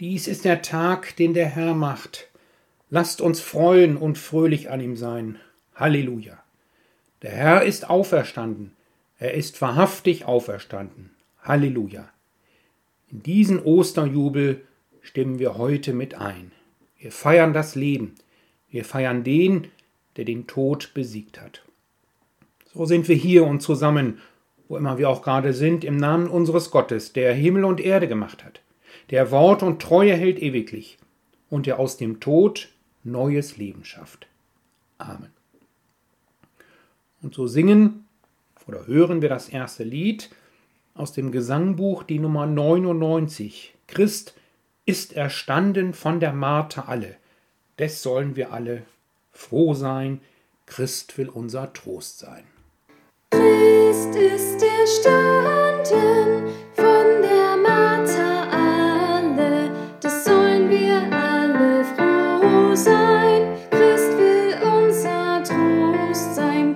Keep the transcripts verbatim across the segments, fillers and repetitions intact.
Dies ist der Tag, den der Herr macht. Lasst uns freuen und fröhlich an ihm sein. Halleluja. Der Herr ist auferstanden. Er ist wahrhaftig auferstanden. Halleluja. In diesen Osterjubel stimmen wir heute mit ein. Wir feiern das Leben. Wir feiern den, der den Tod besiegt hat. So sind wir hier und zusammen, wo immer wir auch gerade sind, im Namen unseres Gottes, der Himmel und Erde gemacht hat, der Wort und Treue hält ewiglich und der aus dem Tod neues Leben schafft. Amen. Und so singen oder hören wir das erste Lied aus dem Gesangbuch, die Nummer neunundneunzig. Christ ist erstanden von der Marter alle. Des sollen wir alle froh sein. Christ will unser Trost sein. Christ ist erstanden von der Marter alle. Des sollen wir alle froh sein. Christ will unser Trost sein.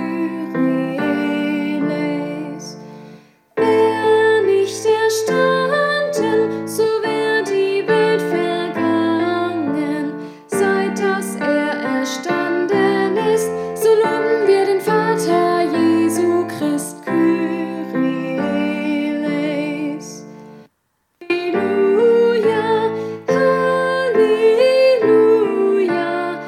Kyrie. Wär nicht erstanden, so wär die Welt vergangen. Seit dass er erstanden ist, so loben wir den Vater Jesu Christ. Kyrie. Halleluja, Halleluja,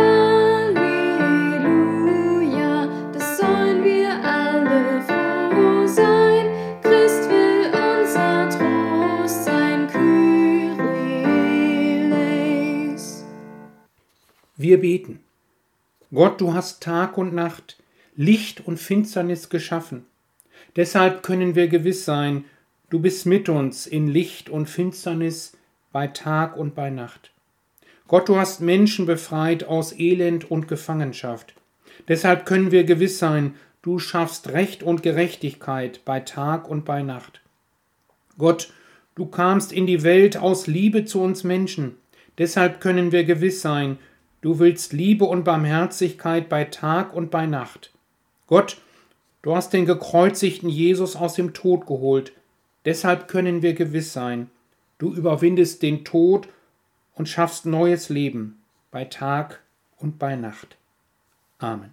Halleluja. Das sollen wir alle froh sein. Christ will unser Trost sein. Kyrie. Wir beten. Gott, du hast Tag und Nacht, Licht und Finsternis geschaffen. Deshalb können wir gewiss sein, du bist mit uns in Licht und Finsternis, bei Tag und bei Nacht. Gott, du hast Menschen befreit aus Elend und Gefangenschaft. Deshalb können wir gewiss sein, du schaffst Recht und Gerechtigkeit bei Tag und bei Nacht. Gott, du kamst in die Welt aus Liebe zu uns Menschen. Deshalb können wir gewiss sein, du willst Liebe und Barmherzigkeit bei Tag und bei Nacht. Gott, du hast den gekreuzigten Jesus aus dem Tod geholt. Deshalb können wir gewiss sein, du überwindest den Tod und schaffst neues Leben bei Tag und bei Nacht. Amen.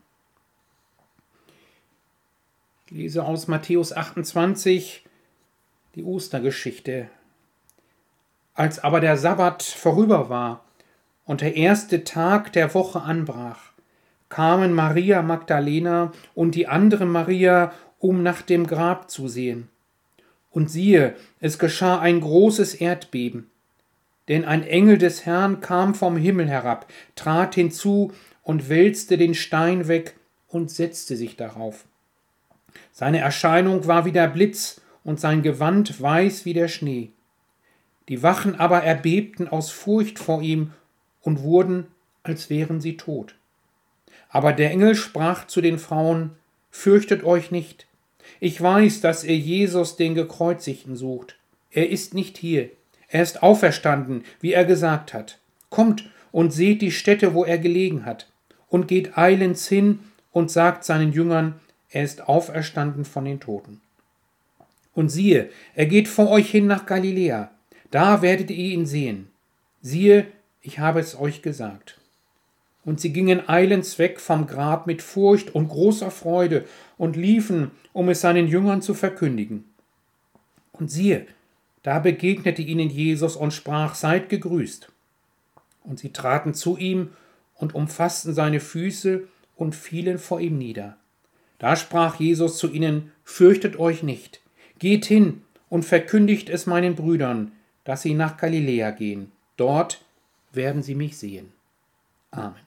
Ich lese aus Matthäus achtundzwanzig die Ostergeschichte. Als aber der Sabbat vorüber war und der erste Tag der Woche anbrach, kamen Maria Magdalena und die andere Maria, um nach dem Grab zu sehen. Und siehe, es geschah ein großes Erdbeben, denn ein Engel des Herrn kam vom Himmel herab, trat hinzu und wälzte den Stein weg und setzte sich darauf. Seine Erscheinung war wie der Blitz und sein Gewand weiß wie der Schnee. Die Wachen aber erbebten aus Furcht vor ihm und wurden, als wären sie tot. Aber der Engel sprach zu den Frauen: Fürchtet euch nicht. Ich weiß, dass ihr Jesus, den Gekreuzigten, sucht. Er ist nicht hier. Er ist auferstanden, wie er gesagt hat. Kommt und seht die Stätte, wo er gelegen hat, und geht eilends hin und sagt seinen Jüngern, er ist auferstanden von den Toten. Und siehe, er geht vor euch hin nach Galiläa. Da werdet ihr ihn sehen. Siehe, ich habe es euch gesagt. Und sie gingen eilends weg vom Grab mit Furcht und großer Freude und liefen, um es seinen Jüngern zu verkündigen. Und siehe, da begegnete ihnen Jesus und sprach: Seid gegrüßt. Und sie traten zu ihm und umfassten seine Füße und fielen vor ihm nieder. Da sprach Jesus zu ihnen: Fürchtet euch nicht. Geht hin und verkündigt es meinen Brüdern, dass sie nach Galiläa gehen. Dort werden sie mich sehen. Amen.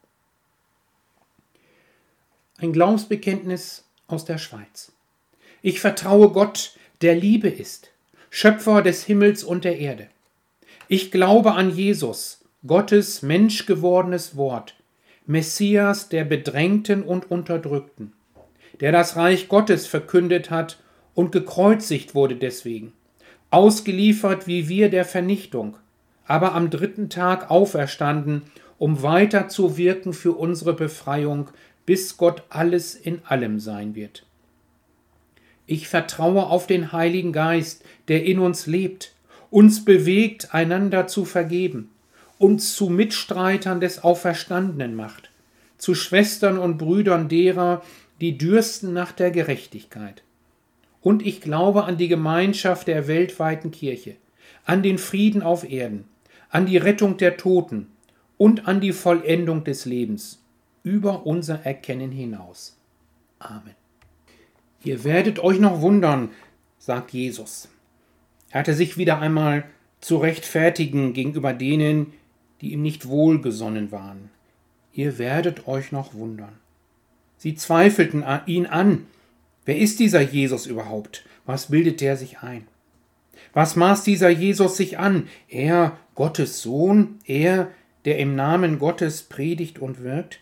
Ein Glaubensbekenntnis aus der Schweiz. Ich vertraue Gott, der Liebe ist, Schöpfer des Himmels und der Erde. Ich glaube an Jesus, Gottes menschgewordenes Wort, Messias der Bedrängten und Unterdrückten, der das Reich Gottes verkündet hat und gekreuzigt wurde deswegen, ausgeliefert wie wir der Vernichtung, aber am dritten Tag auferstanden, um weiter zu wirken für unsere Befreiung, bis Gott alles in allem sein wird. Ich vertraue auf den Heiligen Geist, der in uns lebt uns bewegt, einander zu vergeben, uns zu Mitstreitern des Auferstandenen macht, zu Schwestern und Brüdern derer, die dürsten nach der Gerechtigkeit. Und ich glaube an die Gemeinschaft der weltweiten Kirche, an den Frieden auf Erden, an die Rettung der Toten und an die Vollendung des Lebens, über unser Erkennen hinaus. Amen. Ihr werdet euch noch wundern, sagt Jesus. Er hatte sich wieder einmal zu rechtfertigen gegenüber denen, die ihm nicht wohlgesonnen waren. Ihr werdet euch noch wundern. Sie zweifelten ihn an. Wer ist dieser Jesus überhaupt? Was bildet der sich ein? Was maßt dieser Jesus sich an? Er, Gottes Sohn, er, der im Namen Gottes predigt und wirkt?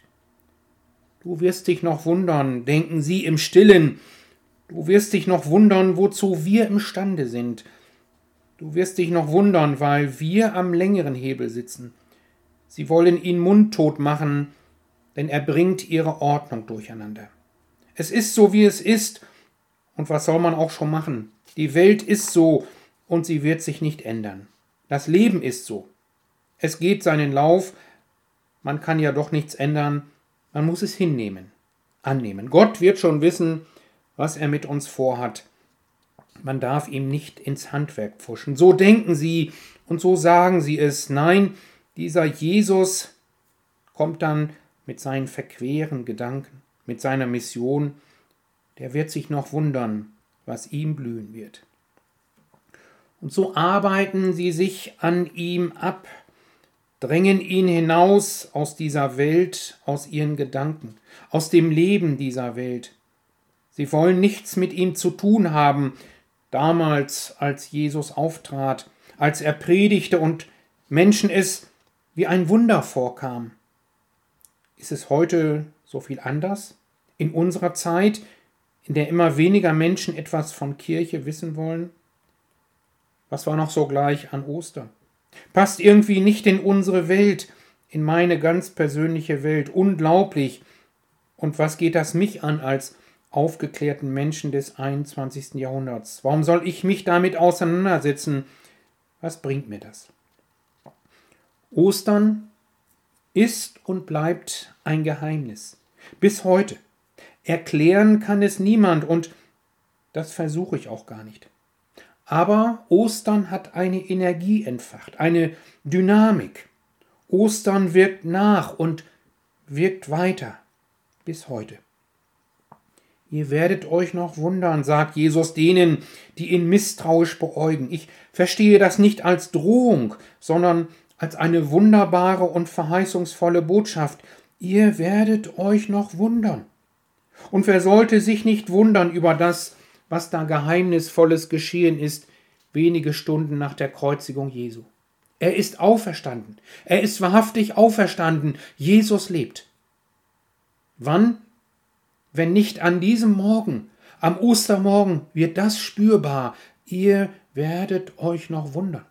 Du wirst dich noch wundern, denken sie im Stillen. Du wirst dich noch wundern, wozu wir imstande sind. Du wirst dich noch wundern, weil wir am längeren Hebel sitzen. Sie wollen ihn mundtot machen, denn er bringt ihre Ordnung durcheinander. Es ist so, wie es ist, und was soll man auch schon machen? Die Welt ist so, und sie wird sich nicht ändern. Das Leben ist so. Es geht seinen Lauf, man kann ja doch nichts ändern, man muss es hinnehmen, annehmen. Gott wird schon wissen, was er mit uns vorhat. Man darf ihm nicht ins Handwerk pfuschen. So denken sie und so sagen sie es. Nein, dieser Jesus kommt dann mit seinen verqueren Gedanken, mit seiner Mission, der wird sich noch wundern, was ihm blühen wird. Und so arbeiten sie sich an ihm ab, drängen ihn hinaus aus dieser Welt, aus ihren Gedanken, aus dem Leben dieser Welt. Sie wollen nichts mit ihm zu tun haben, damals, als Jesus auftrat, als er predigte und Menschen es wie ein Wunder vorkam. Ist es heute so viel anders? In unserer Zeit, in der immer weniger Menschen etwas von Kirche wissen wollen? Was war noch so gleich an Ostern? Passt irgendwie nicht in unsere Welt, in meine ganz persönliche Welt. Unglaublich. Und was geht das mich an als aufgeklärten Menschen des einundzwanzigsten Jahrhunderts? Warum soll ich mich damit auseinandersetzen? Was bringt mir das? Ostern ist und bleibt ein Geheimnis. Bis heute. Erklären kann es niemand und das versuche ich auch gar nicht. Aber Ostern hat eine Energie entfacht, eine Dynamik. Ostern wirkt nach und wirkt weiter bis heute. Ihr werdet euch noch wundern, sagt Jesus denen, die ihn misstrauisch beäugen. Ich verstehe das nicht als Drohung, sondern als eine wunderbare und verheißungsvolle Botschaft. Ihr werdet euch noch wundern. Und wer sollte sich nicht wundern über das, was da Geheimnisvolles geschehen ist, wenige Stunden nach der Kreuzigung Jesu? Er ist auferstanden. Er ist wahrhaftig auferstanden. Jesus lebt. Wann? Wenn nicht an diesem Morgen, am Ostermorgen, wird das spürbar. Ihr werdet euch noch wundern.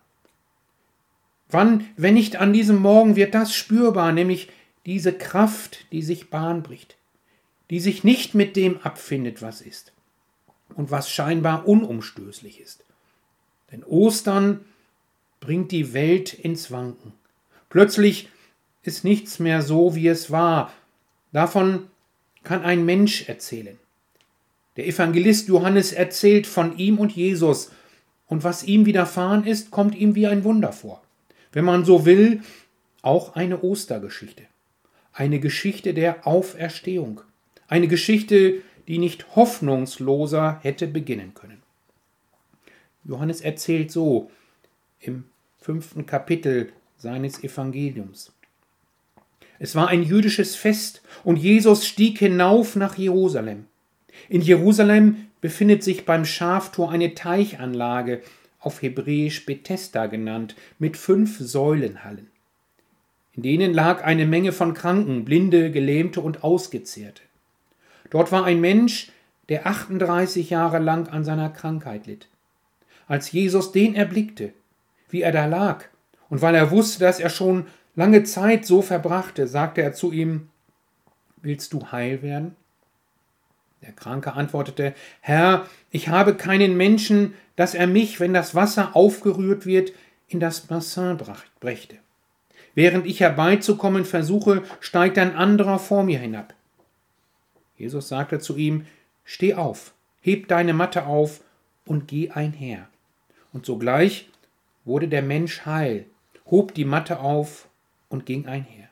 Wann, wenn nicht an diesem Morgen, wird das spürbar, nämlich diese Kraft, die sich Bahn bricht, die sich nicht mit dem abfindet, was ist und was scheinbar unumstößlich ist. Denn Ostern bringt die Welt ins Wanken. Plötzlich ist nichts mehr so, wie es war. Davon kann ein Mensch erzählen. Der Evangelist Johannes erzählt von ihm und Jesus, und was ihm widerfahren ist, kommt ihm wie ein Wunder vor. Wenn man so will, auch eine Ostergeschichte. Eine Geschichte der Auferstehung. Eine Geschichte, die nicht hoffnungsloser hätte beginnen können. Johannes erzählt so im fünften Kapitel seines Evangeliums. Es war ein jüdisches Fest und Jesus stieg hinauf nach Jerusalem. In Jerusalem befindet sich beim Schaftor eine Teichanlage, auf Hebräisch Bethesda genannt, mit fünf Säulenhallen. In denen lag eine Menge von Kranken, Blinde, Gelähmte und Ausgezehrte. Dort war ein Mensch, der achtunddreißig Jahre lang an seiner Krankheit litt. Als Jesus den erblickte, wie er da lag, und weil er wusste, dass er schon lange Zeit so verbrachte, sagte er zu ihm: Willst du heil werden? Der Kranke antwortete: Herr, ich habe keinen Menschen, dass er mich, wenn das Wasser aufgerührt wird, in das Bassin brächte. Während ich herbeizukommen versuche, steigt ein anderer vor mir hinab. Jesus sagte zu ihm: Steh auf, heb deine Matte auf und geh einher. Und sogleich wurde der Mensch heil, hob die Matte auf und ging einher.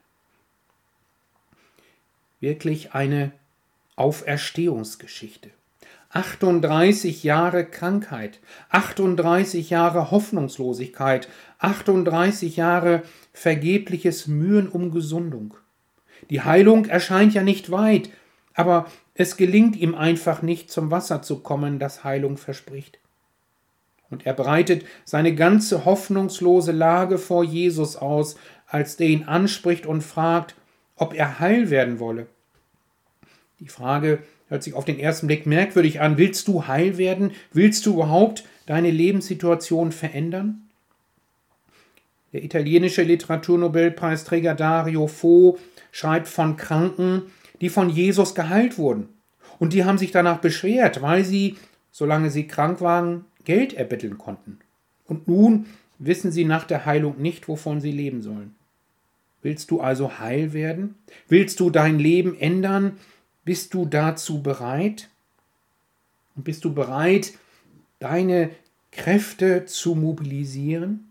Wirklich eine Auferstehungsgeschichte. achtunddreißig Jahre Krankheit, achtunddreißig Jahre Hoffnungslosigkeit, achtunddreißig Jahre vergebliches Mühen um Gesundung. Die Heilung erscheint ja nicht weit, aber es gelingt ihm einfach nicht, zum Wasser zu kommen, das Heilung verspricht. Und er breitet seine ganze hoffnungslose Lage vor Jesus aus, als der ihn anspricht und fragt, ob er heil werden wolle. Die Frage hört sich auf den ersten Blick merkwürdig an. Willst du heil werden? Willst du überhaupt deine Lebenssituation verändern? Der italienische Literaturnobelpreisträger Dario Fo schreibt von Kranken, die von Jesus geheilt wurden. Und die haben sich danach beschwert, weil sie, solange sie krank waren, Geld erbetteln konnten. Und nun wissen sie nach der Heilung nicht, wovon sie leben sollen. Willst du also heil werden? Willst du dein Leben ändern? Bist du dazu bereit? Und bist du bereit, deine Kräfte zu mobilisieren?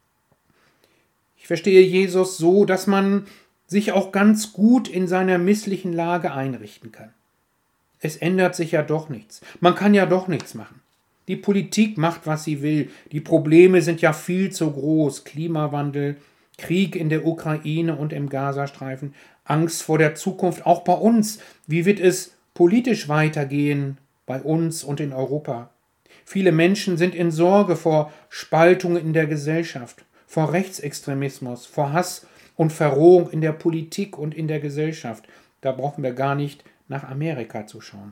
Ich verstehe Jesus so, dass man sich auch ganz gut in seiner misslichen Lage einrichten kann. Es ändert sich ja doch nichts. Man kann ja doch nichts machen. Die Politik macht, was sie will. Die Probleme sind ja viel zu groß. Klimawandel, Krieg in der Ukraine und im Gazastreifen, Angst vor der Zukunft, auch bei uns. Wie wird es politisch weitergehen bei uns und in Europa? Viele Menschen sind in Sorge vor Spaltungen in der Gesellschaft, vor Rechtsextremismus, vor Hass und Verrohung in der Politik und in der Gesellschaft. Da brauchen wir gar nicht nach Amerika zu schauen.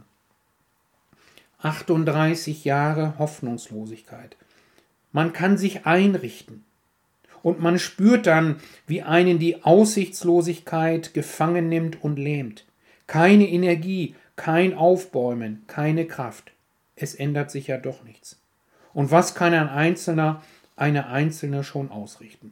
achtunddreißig Jahre Hoffnungslosigkeit. Man kann sich einrichten. Und man spürt dann, wie einen die Aussichtslosigkeit gefangen nimmt und lähmt. Keine Energie, kein Aufbäumen, keine Kraft. Es ändert sich ja doch nichts. Und was kann ein Einzelner, eine Einzelne schon ausrichten?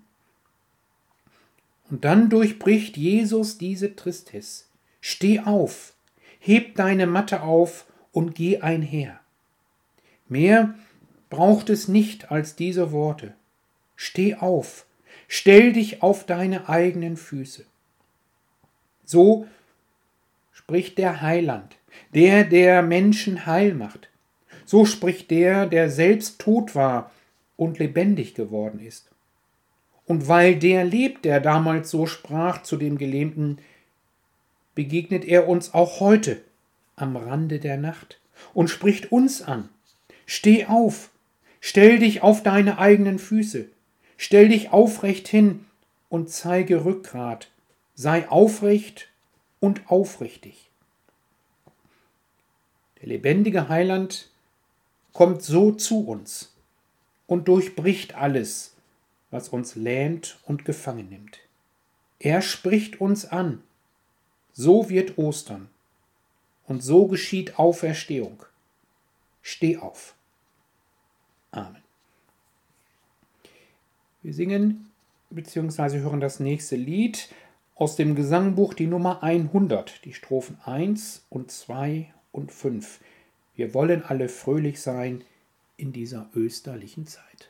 Und dann durchbricht Jesus diese Tristesse. Steh auf, heb deine Matte auf und geh einher. Mehr braucht es nicht als diese Worte. Steh auf, stell dich auf deine eigenen Füße. So spricht der Heiland, der, der Menschen heil macht. So spricht der, der selbst tot war und lebendig geworden ist. Und weil der lebt, der damals so sprach zu dem Gelähmten, begegnet er uns auch heute am Rande der Nacht und spricht uns an. Steh auf, stell dich auf deine eigenen Füße. Stell dich aufrecht hin und zeige Rückgrat. Sei aufrecht und aufrichtig. Der lebendige Heiland kommt so zu uns und durchbricht alles, was uns lähmt und gefangen nimmt. Er spricht uns an. So wird Ostern und so geschieht Auferstehung. Steh auf. Amen. Wir singen bzw. hören das nächste Lied aus dem Gesangbuch, die Nummer hundert, die Strophen eins und zwei und fünf. Wir wollen alle fröhlich sein in dieser österlichen Zeit.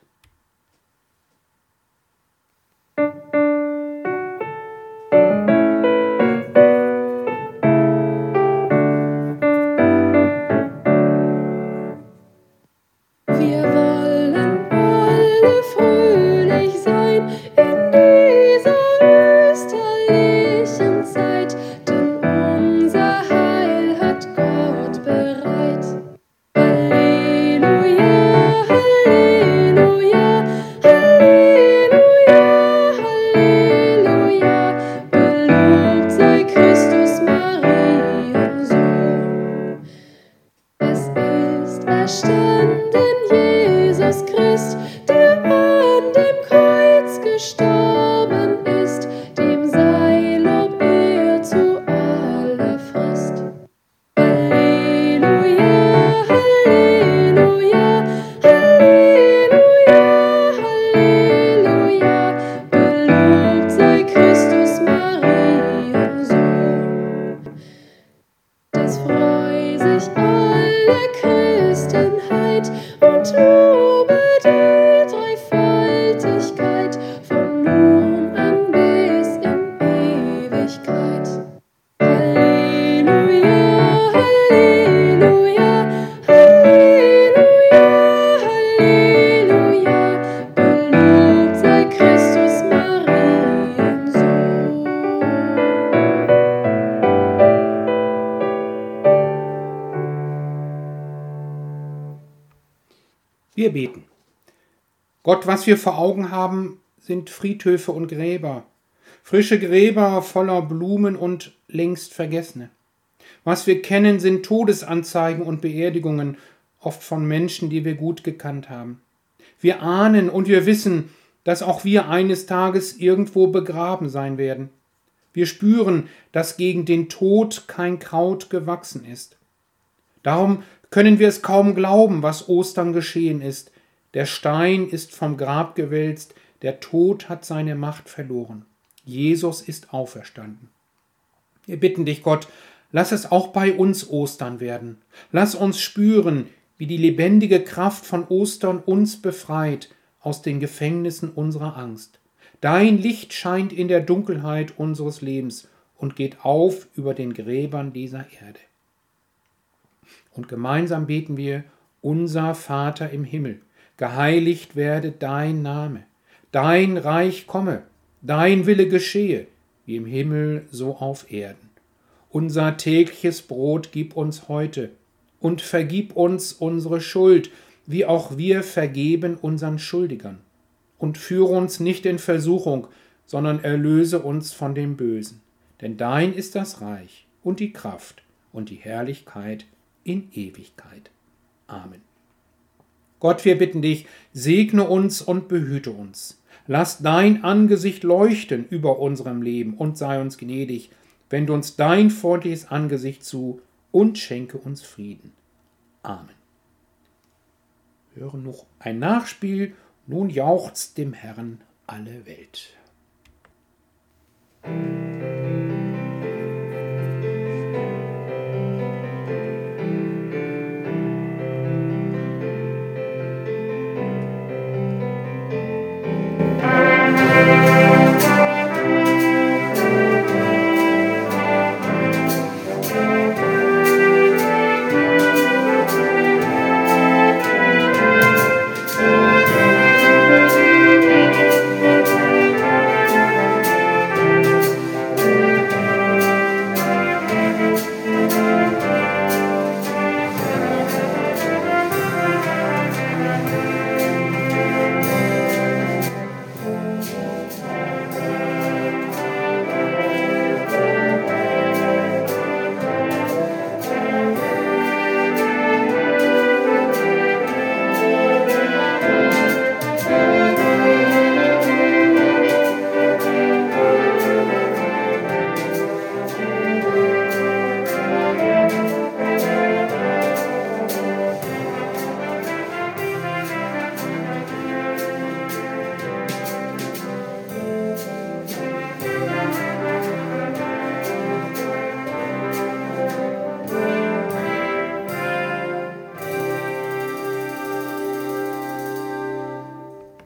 Halleluja, Halleluja. es freu sich alle Christenheit und lobe die Dreifaltigkeit von nun an bis in Ewigkeit. Halleluja, Halleluja, Halleluja, Halleluja, gelobt sei Christus Mariensohn. Wir beten. Gott, was wir vor Augen haben, sind Friedhöfe und Gräber, frische Gräber voller Blumen und längst Vergessene. Was wir kennen, sind Todesanzeigen und Beerdigungen, oft von Menschen, die wir gut gekannt haben. Wir ahnen und wir wissen, dass auch wir eines Tages irgendwo begraben sein werden. Wir spüren, dass gegen den Tod kein Kraut gewachsen ist. Darum können wir es kaum glauben, was Ostern geschehen ist. Der Stein ist vom Grab gewälzt, der Tod hat seine Macht verloren. Jesus ist auferstanden. Wir bitten dich, Gott, lass es auch bei uns Ostern werden. Lass uns spüren, wie die lebendige Kraft von Ostern uns befreit aus den Gefängnissen unserer Angst. Dein Licht scheint in der Dunkelheit unseres Lebens und geht auf über den Gräbern dieser Erde. Und gemeinsam beten wir: Unser Vater im Himmel, geheiligt werde dein Name, dein Reich komme, dein Wille geschehe, wie im Himmel so auf Erden. Unser tägliches Brot gib uns heute und vergib uns unsere Schuld, wie auch wir vergeben unseren Schuldigern. Und führe uns nicht in Versuchung, sondern erlöse uns von dem Bösen. Denn dein ist das Reich und die Kraft und die Herrlichkeit in Ewigkeit. Amen. Gott, wir bitten dich, segne uns und behüte uns. Lass dein Angesicht leuchten über unserem Leben und sei uns gnädig. Wende uns dein freundliches Angesicht zu und schenke uns Frieden. Amen. Wir hören noch ein Nachspiel. Nun jauchzt dem Herrn alle Welt.